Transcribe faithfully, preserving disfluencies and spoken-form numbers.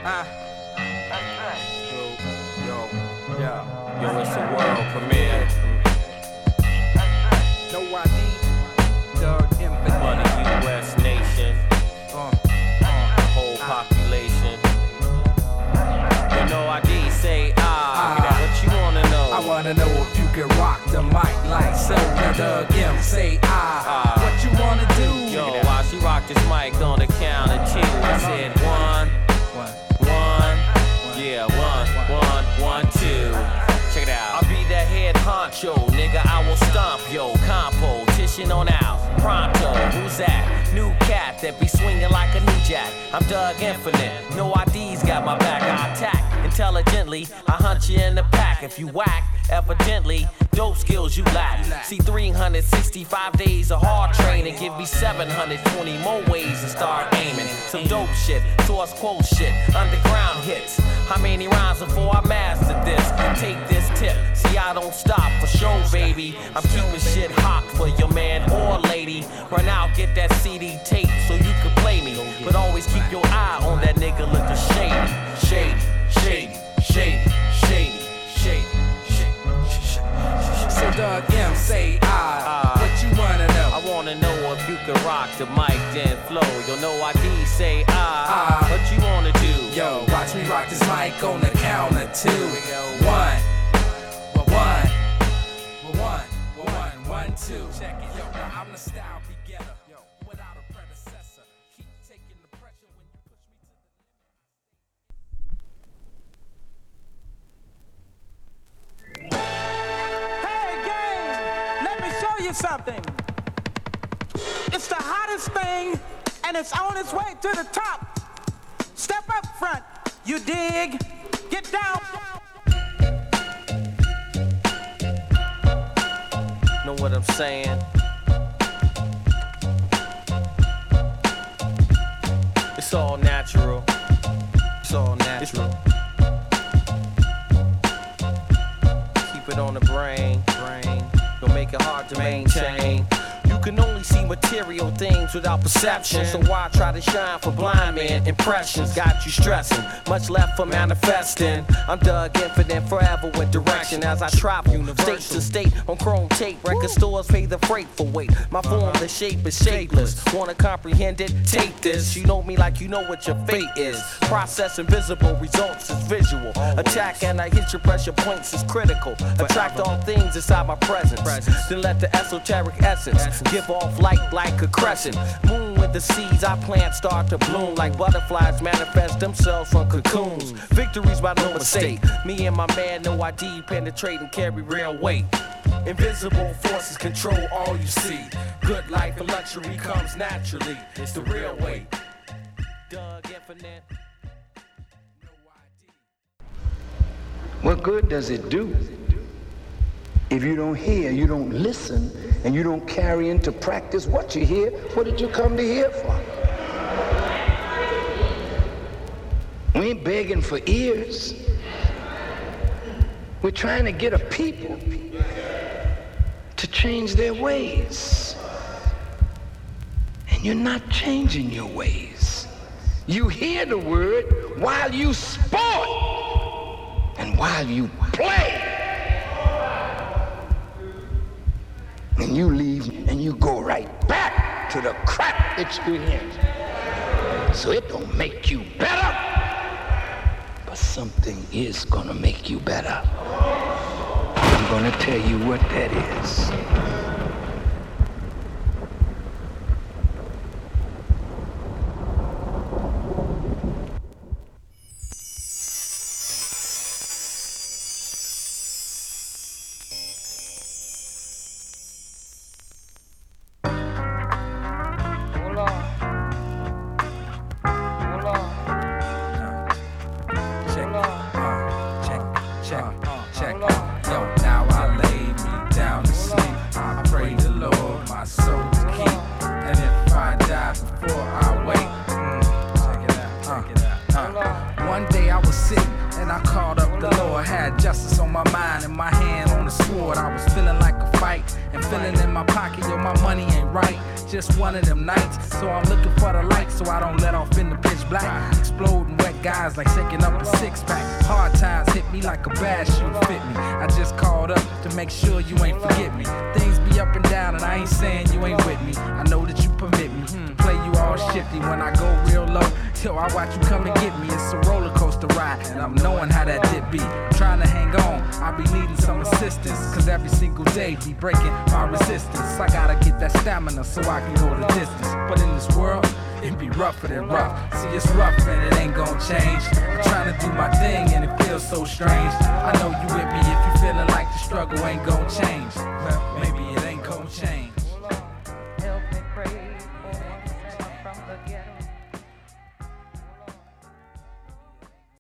Huh? Yo, yo, yo, it's a world premiere. No I D, Doug Infinite. For the U S nation, uh, uh, the whole population. You know I D say ah, uh, what you wanna know? I wanna know if you can rock the mic like so. Now Doug M say ah, uh, what you wanna do? Yo, while she rock this mic on the count of two, I said one, one, yeah, one, one, one, two. Check it out. I'll be that head honcho, nigga. I will stomp yo, compo, tishing on out, pronto. Who's that? New cat that be swinging like a new jack. I'm Doug Infinite. No I Ds got my back. I attack intelligently. I hunt you in the pack. If you whack, evidently, dope skills you lack. See, three hundred sixty-five days of hard training. Give me seven hundred twenty more ways to start aiming. Some dope shit, source quote shit, underground hits. How many rounds before I master this? Take this tip. See, I don't stop for show, baby. I'm keeping shit hot for your man or lady. Run out, get that C D tape so you can play me. But always keep your eye on that nigga looking shady. Shady, shady, shady, shady, shady, shady. So Doug M say ah, uh, what you wanna know? I wanna know if you can rock the mic then flow. Yo, no I D say ah, uh, what you wanna do? Yo, watch me rock this mic on the count of two. One, one, one, one, one, two. Check it, yo. Now I'm the style begetter, yo, without a predecessor. Keep taking the pressure when you push me to the. Hey, gang, let me show you something. It's the hottest thing, and it's on its way to the top. Step up front, you dig? Get down. Know what I'm saying? It's all natural. It's all natural. Keep it on the brain. Brain. Don't make it hard to maintain. You can only see material things without perception. So why try to shine for blind man? Impressions got you stressing. Much left for manifesting. I'm Doug Infinite, forever with direction. As I travel state to state on chrome tape. Record stores pay the freight for weight. My form, the shape is shapeless. Wanna comprehend it? Take this. You know me like you know what your fate is. Process invisible, results is visual. Attack and I hit your pressure points is critical. Attract all things inside my presence. Then let the esoteric essence give off light like a crescent. Moon with the seeds I plant start to bloom like butterflies manifest themselves from cocoons. Victories by no mistake. Me and my man, no I D, penetrate and carry real weight. Invisible forces control all you see. Good life and luxury comes naturally. It's the real way. Doug Infinite. What good does it do if you don't hear, you don't listen, and you don't carry into practice what you hear? What did you come to hear for? We ain't begging for ears. We're trying to get a people to change their ways. And you're not changing your ways. You hear the word while you sport and while you play. And you leave and you go right back to the crap that you in. So it don't make you better, but something is gonna make you better. I'm gonna tell you what that is. guys like shaking up a six pack. Hard times hit me like a bad shoe fit me. I just called up to make sure you ain't forget me. Things be up and down and I ain't saying you ain't with me. I know that you permit me to play you all shifty when I go real low. Till I watch you come and get me. It's a roller coaster ride and I'm knowing how that did be. Trying to hang on, I be needing some assistance. Cause every single day be breaking my resistance. I gotta get that stamina so I can go the distance. But in this world, it be rougher than rough. See, it's rough and it ain't gon' change. I'm trying to do my thing and it feels so strange. I know you with me if you feeling like the struggle ain't gon' change.